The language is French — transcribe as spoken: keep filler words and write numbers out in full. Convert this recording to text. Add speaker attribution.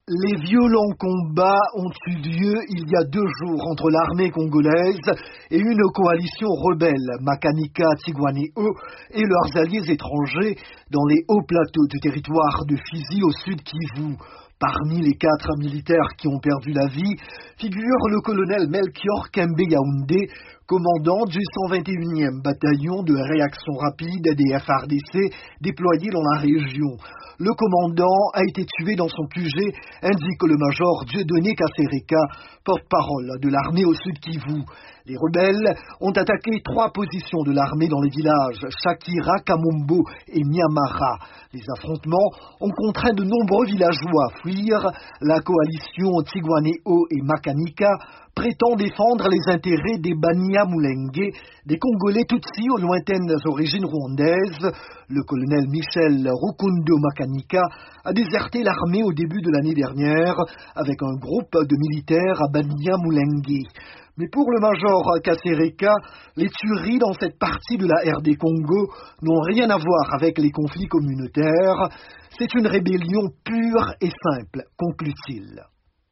Speaker 1: Les violents combats ont eu lieu il y a deux jours entre l'armée congolaise et une coalition rebelle, Makanika Tigwanéo, et leurs alliés étrangers dans les hauts plateaux du territoire de Fizi au sud Kivu. Parmi les quatre militaires qui ont perdu la vie figure le colonel Melchior Kembe Yaoundé, commandant du cent vingt et unième bataillon de réaction rapide des F R D C déployé dans la région. Le commandant a été tué dans son Q G, indique le major Dieudonné Kasereka, porte-parole de l'armée au sud Kivu. Les rebelles ont attaqué trois positions de l'armée dans les villages Shakira, Kamombo et Nyamara. Les affrontements ont contraint de nombreux villageois à fuir. La coalition Tigwanéo et Makanika prétend défendre les intérêts des Banyamulenge, des Congolais Tutsis aux lointaines origines rwandaises. Le colonel Michel Rukundo Makanika a déserté l'armée au début de l'année dernière avec un groupe de militaires à Banyamulenge. Mais pour le major Kasereka, les tueries dans cette partie de la R D Congo n'ont rien à voir avec les conflits communautaires. C'est une rébellion pure et simple, conclut-il.